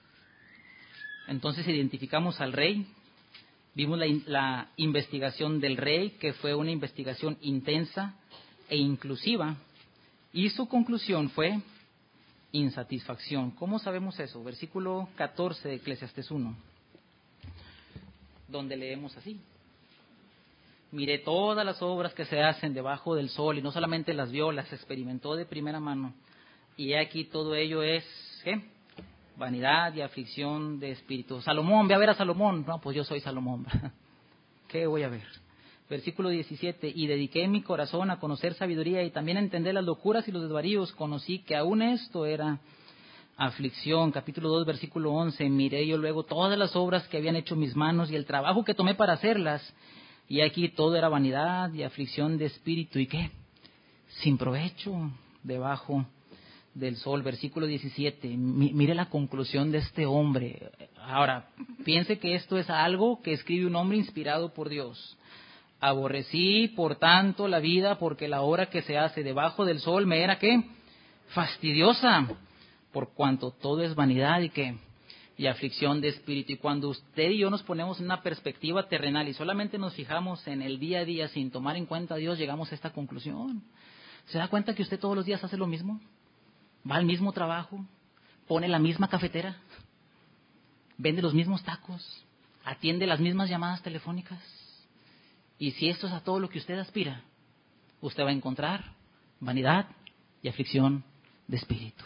Entonces identificamos al rey. Vimos la investigación del rey, que fue una investigación intensa e inclusiva, y su conclusión fue insatisfacción. ¿Cómo sabemos eso? Versículo 14 de Eclesiastés 1, donde leemos así: miré todas las obras que se hacen debajo del sol, y no solamente las vio, las experimentó de primera mano, y aquí todo ello es, ¿qué? Vanidad y aflicción de espíritu. Salomón, ve a ver a Salomón. No, pues yo soy Salomón. ¿Qué voy a ver? Versículo 17. Y dediqué mi corazón a conocer sabiduría y también a entender las locuras y los desvaríos. Conocí que aún esto era aflicción. Capítulo 2, versículo 11. Miré yo luego todas las obras que habían hecho mis manos y el trabajo que tomé para hacerlas. Y aquí todo era vanidad y aflicción de espíritu. ¿Y qué? Sin provecho debajo del sol. Versículo 17, mire la conclusión de este hombre. Ahora, piense que esto es algo que escribe un hombre inspirado por Dios. Aborrecí, por tanto, la vida, porque la obra que se hace debajo del sol me era, ¿qué? Fastidiosa, por cuanto todo es vanidad y ¿qué? Y aflicción de espíritu. Y cuando usted y yo nos ponemos en una perspectiva terrenal y solamente nos fijamos en el día a día sin tomar en cuenta a Dios, llegamos a esta conclusión. ¿Se da cuenta que usted todos los días hace lo mismo? Va al mismo trabajo, pone la misma cafetera, vende los mismos tacos, atiende las mismas llamadas telefónicas. Y si esto es a todo lo que usted aspira, usted va a encontrar vanidad y aflicción de espíritu.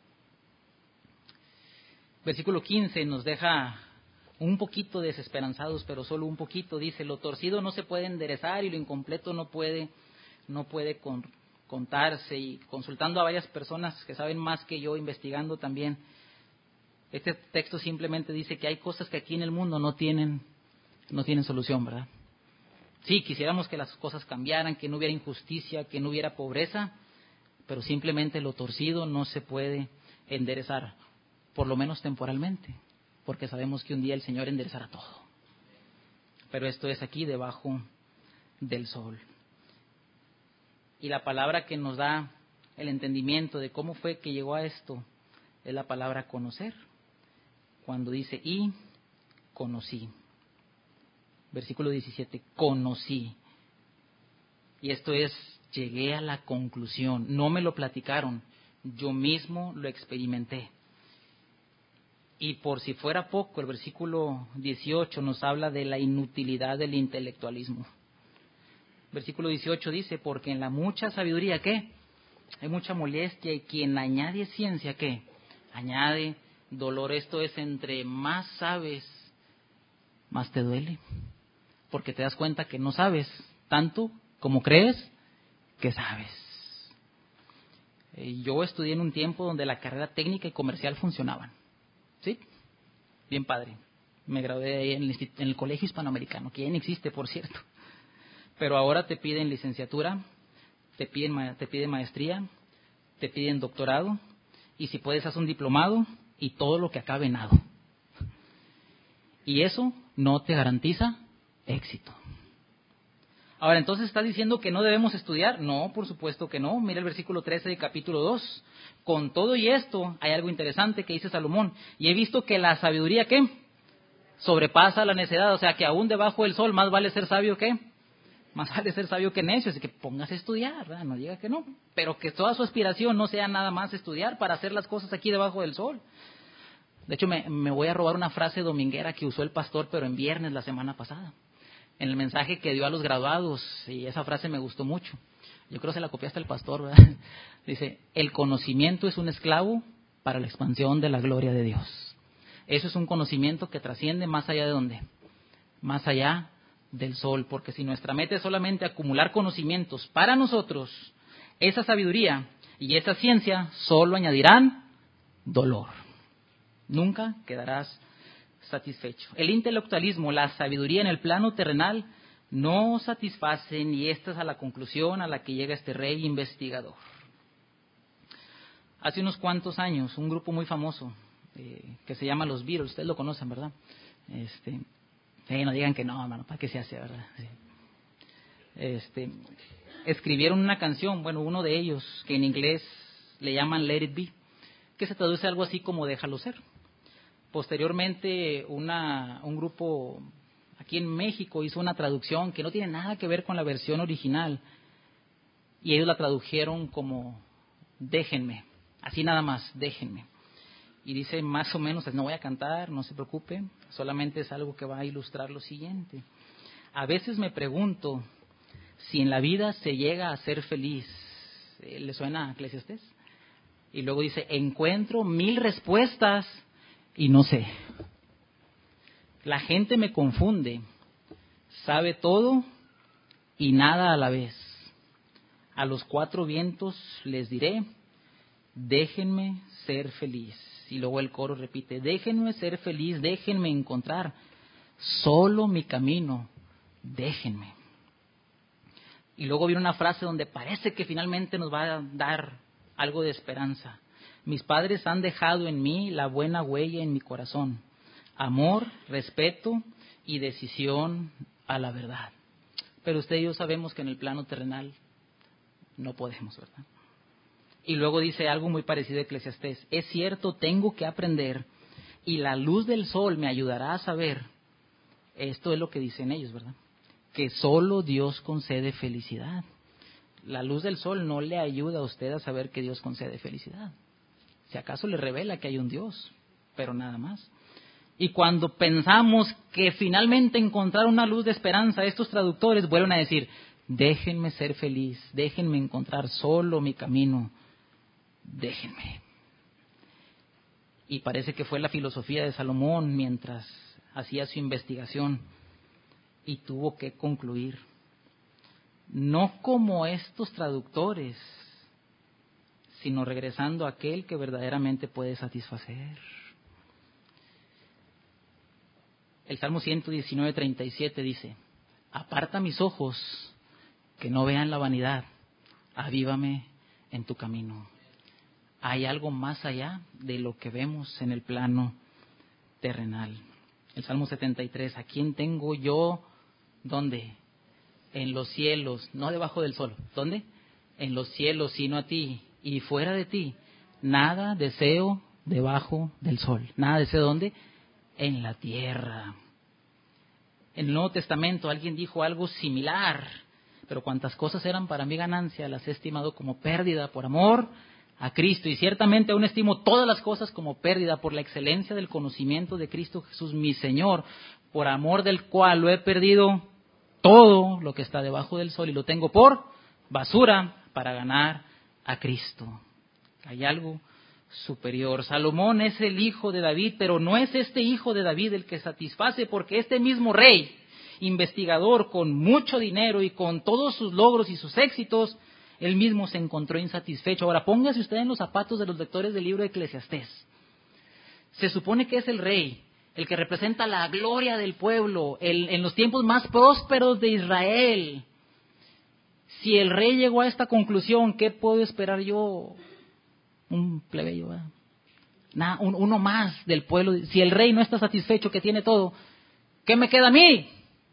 Versículo 15 nos deja un poquito desesperanzados, pero solo un poquito. Dice: lo torcido no se puede enderezar y lo incompleto no puede contarse. Y consultando a varias personas que saben más que yo, investigando también, este texto simplemente dice que hay cosas que aquí en el mundo no tienen solución, ¿verdad? Sí, quisiéramos que las cosas cambiaran, que no hubiera injusticia, que no hubiera pobreza, pero simplemente lo torcido no se puede enderezar, por lo menos temporalmente, porque sabemos que un día el Señor enderezará todo. Pero esto es aquí debajo del sol. Y la palabra que nos da el entendimiento de cómo fue que llegó a esto es la palabra conocer. Cuando dice: y conocí. Versículo 17, conocí. Y esto es, llegué a la conclusión. No me lo platicaron, yo mismo lo experimenté. Y por si fuera poco, el versículo 18 nos habla de la inutilidad del intelectualismo. Versículo 18 dice: porque en la mucha sabiduría, ¿qué? Hay mucha molestia, y quien añade ciencia, ¿qué? Añade dolor. Esto es, entre más sabes, más te duele, porque te das cuenta que no sabes tanto como crees que sabes. Yo estudié en un tiempo donde la carrera técnica y comercial funcionaban. ¿Sí? Bien padre. Me gradué ahí en el Colegio Hispanoamericano, que ya no existe, por cierto. Pero ahora te piden licenciatura, te piden maestría, te piden doctorado, y si puedes hacer un diplomado, y todo lo que acabe en ado. Y eso no te garantiza éxito. Ahora, entonces, ¿estás diciendo que no debemos estudiar? No, por supuesto que no. Mira el versículo 13 del capítulo 2. Con todo y esto, hay algo interesante que dice Salomón. Y he visto que la sabiduría, ¿qué? Sobrepasa la necedad. O sea, que aún debajo del sol, más vale ser sabio que... Más vale ser sabio que necio. Así que póngase a estudiar, ¿verdad? No diga que no. Pero que toda su aspiración no sea nada más estudiar para hacer las cosas aquí debajo del sol. De hecho, me voy a robar una frase dominguera que usó el pastor, pero en viernes la semana pasada. En el mensaje que dio a los graduados, y esa frase me gustó mucho. Yo creo que se la copiaste el pastor, ¿verdad? Dice, el conocimiento es un esclavo para la expansión de la gloria de Dios. Eso es un conocimiento que trasciende más allá de dónde, más allá del sol, porque si nuestra meta es solamente acumular conocimientos para nosotros, esa sabiduría y esa ciencia solo añadirán dolor. Nunca quedarás satisfecho. El intelectualismo, la sabiduría en el plano terrenal, no satisfacen, y esta es a la conclusión a la que llega este rey investigador. Hace unos cuantos años, un grupo muy famoso que se llama los Beatles, ustedes lo conocen, ¿verdad? No digan que no, hermano, ¿para qué se hace, verdad? Sí. Escribieron una canción, bueno, uno de ellos, que en inglés le llaman Let It Be, que se traduce algo así como déjalo ser. Posteriormente, un grupo aquí en México hizo una traducción que no tiene nada que ver con la versión original, y ellos la tradujeron como déjenme, así nada más, déjenme. Y dice más o menos, no voy a cantar, no se preocupe, solamente es algo que va a ilustrar lo siguiente. A veces me pregunto si en la vida se llega a ser feliz. ¿Le suena a Eclesiastés? Y luego dice, encuentro 1000 respuestas y no sé. La gente me confunde, sabe todo y nada a la vez. A los 4 vientos les diré, déjenme ser feliz. Y luego el coro repite, déjenme ser feliz, déjenme encontrar solo mi camino, déjenme. Y luego viene una frase donde parece que finalmente nos va a dar algo de esperanza. Mis padres han dejado en mí la buena huella en mi corazón. Amor, respeto y decisión a la verdad. Pero usted y yo sabemos que en el plano terrenal no podemos, ¿verdad? Y luego dice algo muy parecido a Eclesiastés. Es cierto, tengo que aprender y la luz del sol me ayudará a saber. Esto es lo que dicen ellos, ¿verdad? Que solo Dios concede felicidad. La luz del sol no le ayuda a usted a saber que Dios concede felicidad. Si acaso le revela que hay un Dios, pero nada más. Y cuando pensamos que finalmente encontraron una luz de esperanza, estos traductores vuelven a decir, déjenme ser feliz, déjenme encontrar solo mi camino, déjenme. Y parece que fue la filosofía de Salomón mientras hacía su investigación y tuvo que concluir, no como estos traductores, sino regresando a aquel que verdaderamente puede satisfacer. El Salmo 119:37 dice, aparta mis ojos que no vean la vanidad, avívame en tu camino. Hay algo más allá de lo que vemos en el plano terrenal. El Salmo 73, ¿a quién tengo yo? ¿Dónde? En los cielos, no debajo del sol. ¿Dónde? En los cielos, sino a ti. Y fuera de ti, nada deseo debajo del sol. Nada deseo, ¿dónde? En la tierra. En el Nuevo Testamento alguien dijo algo similar, pero cuantas cosas eran para mi ganancia, las he estimado como pérdida por amor a Cristo. Y ciertamente aún estimo todas las cosas como pérdida por la excelencia del conocimiento de Cristo Jesús, mi Señor, por amor del cual lo he perdido todo lo que está debajo del sol y lo tengo por basura para ganar a Cristo. Hay algo superior. Salomón es el hijo de David, pero no es este hijo de David el que satisface, porque este mismo rey, investigador con mucho dinero y con todos sus logros y sus éxitos, Él mismo se encontró insatisfecho. Ahora, póngase usted en los zapatos de los lectores del libro de Eclesiastés. Se supone que es el rey, el que representa la gloria del pueblo, en los tiempos más prósperos de Israel. Si el rey llegó a esta conclusión, ¿qué puedo esperar yo? Un plebeyo, ¿verdad? Nada, uno más del pueblo. Si el rey no está satisfecho, que tiene todo, ¿qué me queda a mí?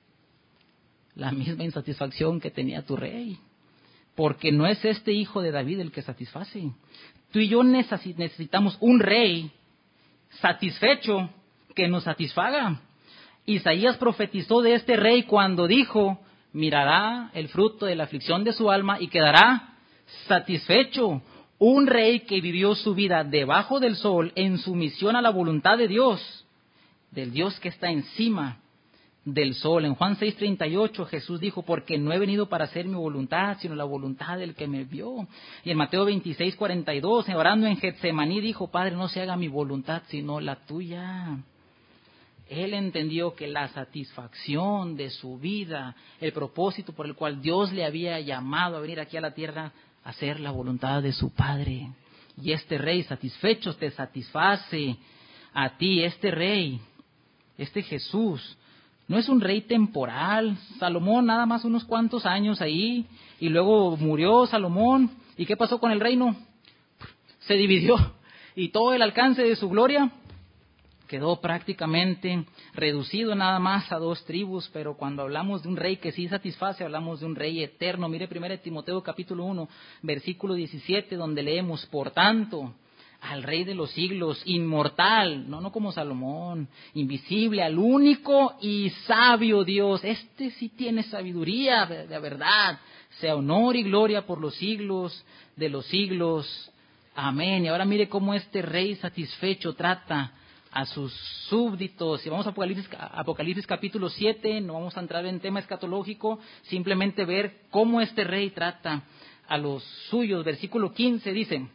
La misma insatisfacción que tenía tu rey. Porque no es este hijo de David el que satisface. Tú y yo necesitamos un rey satisfecho que nos satisfaga. Isaías profetizó de este rey cuando dijo: mirará el fruto de la aflicción de su alma y quedará satisfecho. Un rey que vivió su vida debajo del sol en sumisión a la voluntad de Dios, del Dios que está encima del sol. En Juan 6:38 Jesús dijo: porque no he venido para hacer mi voluntad, sino la voluntad del que me envió. Y en Mateo 26:42, orando en Getsemaní, dijo: Padre, no se haga mi voluntad, sino la tuya. Él entendió que la satisfacción de su vida, el propósito por el cual Dios le había llamado a venir aquí a la tierra, a hacer la voluntad de su Padre. Y este rey satisfecho te satisface a ti. Este rey, este Jesús, no es un rey temporal. Salomón nada más unos cuantos años ahí, y luego murió Salomón. ¿Y qué pasó con el reino? Se dividió, y todo el alcance de su gloria quedó prácticamente reducido nada más a 2 tribus. Pero cuando hablamos de un rey que sí satisface, hablamos de un rey eterno. Mire 1 Timoteo capítulo 1, versículo 17, donde leemos: por tanto, al Rey de los siglos, inmortal, no como Salomón, invisible, al único y sabio Dios. Este sí tiene sabiduría de verdad. Sea honor y gloria por los siglos de los siglos. Amén. Y ahora mire cómo este rey satisfecho trata a sus súbditos. Y vamos a Apocalipsis capítulo 7, no vamos a entrar en tema escatológico, simplemente ver cómo este rey trata a los suyos. Versículo 15 dice,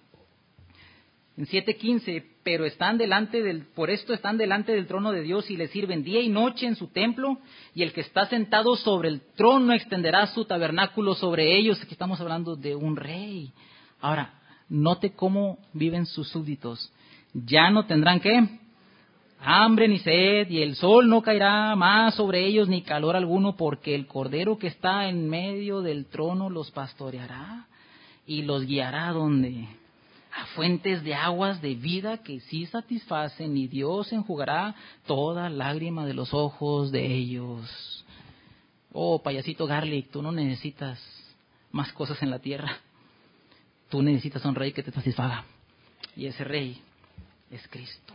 en 7:15, pero por esto están delante del trono de Dios y le sirven día y noche en su templo, y el que está sentado sobre el trono extenderá su tabernáculo sobre ellos. Aquí estamos hablando de un rey. Ahora, note cómo viven sus súbditos. Ya no tendrán ¿qué? Hambre ni sed, y el sol no caerá más sobre ellos, ni calor alguno, porque el Cordero que está en medio del trono los pastoreará y los guiará ¿dónde? A fuentes de aguas de vida que sí satisfacen, y Dios enjugará toda lágrima de los ojos de ellos. Oh, payasito Garlic, tú no necesitas más cosas en la tierra. Tú necesitas un rey que te satisfaga, y ese rey es Cristo.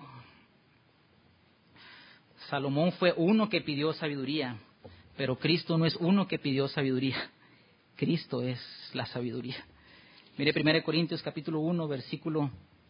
Salomón fue uno que pidió sabiduría, pero Cristo no es uno que pidió sabiduría. Cristo es la sabiduría. Mire 1 Corintios capítulo 1, versículo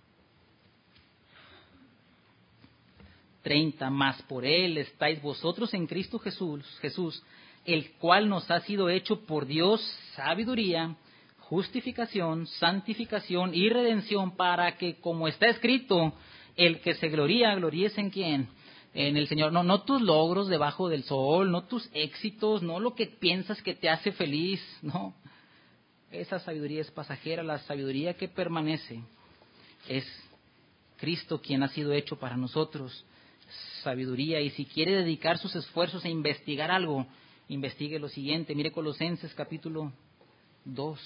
30. Mas por Él estáis vosotros en Cristo Jesús, el cual nos ha sido hecho por Dios sabiduría, justificación, santificación y redención, para que, como está escrito, el que se gloríese en ¿quién? En el Señor. No tus logros debajo del sol, no tus éxitos, no lo que piensas que te hace feliz, no. Esa sabiduría es pasajera. La sabiduría que permanece es Cristo, quien ha sido hecho para nosotros sabiduría. Y si quiere dedicar sus esfuerzos a investigar algo, investigue lo siguiente. Mire Colosenses capítulo 2,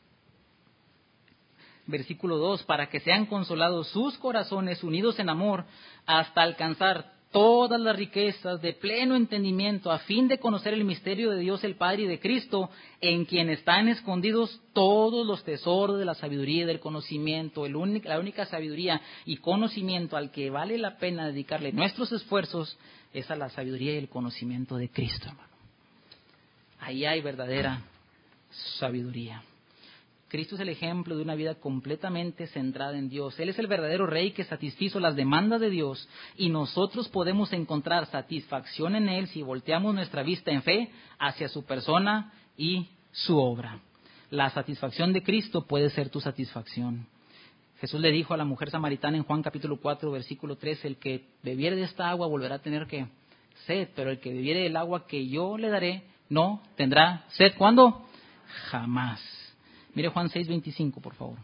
versículo 2, para que sean consolados sus corazones unidos en amor, hasta alcanzar todas las riquezas de pleno entendimiento, a fin de conocer el misterio de Dios el Padre y de Cristo, en quien están escondidos todos los tesoros de la sabiduría y del conocimiento. La única sabiduría y conocimiento al que vale la pena dedicarle nuestros esfuerzos es a la sabiduría y el conocimiento de Cristo, hermano. Ahí hay verdadera sabiduría. Cristo es el ejemplo de una vida completamente centrada en Dios. Él es el verdadero rey que satisfizo las demandas de Dios, y nosotros podemos encontrar satisfacción en Él si volteamos nuestra vista en fe hacia su persona y su obra. La satisfacción de Cristo puede ser tu satisfacción. Jesús le dijo a la mujer samaritana en Juan capítulo 4, versículo 13, el que bebiere de esta agua volverá a tener ¿qué? Sed, pero el que bebiere del agua que yo le daré no tendrá sed. ¿Cuándo? Jamás. Mire Juan 6:25, por favor.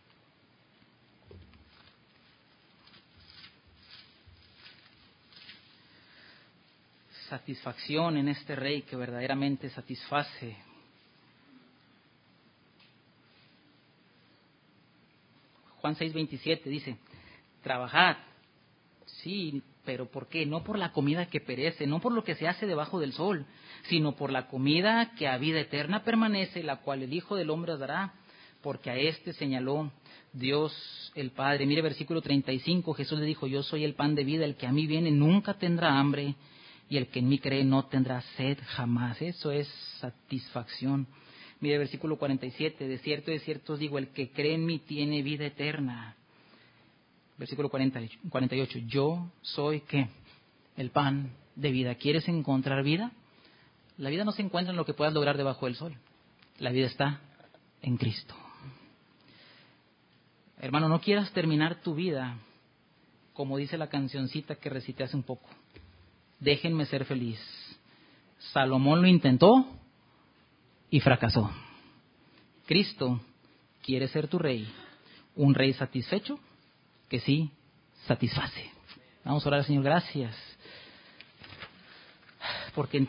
Satisfacción en este Rey que verdaderamente satisface. Juan 6:27 dice, trabajad, sí, pero ¿por qué? No por la comida que perece, no por lo que se hace debajo del sol, sino por la comida que a vida eterna permanece, la cual el Hijo del Hombre os dará, porque a este señaló Dios el Padre. Mire versículo 35, Jesús le dijo, yo soy el pan de vida, el que a mí viene nunca tendrá hambre, y el que en mí cree no tendrá sed jamás. Eso es satisfacción. Mire versículo 47, de cierto os digo, el que cree en mí tiene vida eterna. Versículo 48, yo soy ¿qué? El pan de vida. ¿Quieres encontrar vida? La vida no se encuentra en lo que puedas lograr debajo del sol. La vida está en Cristo. Hermano, no quieras terminar tu vida como dice la cancioncita que recité hace un poco. Déjenme ser feliz. Salomón lo intentó y fracasó. Cristo quiere ser tu rey, un rey satisfecho que sí satisface. Vamos a orar al Señor, gracias, porque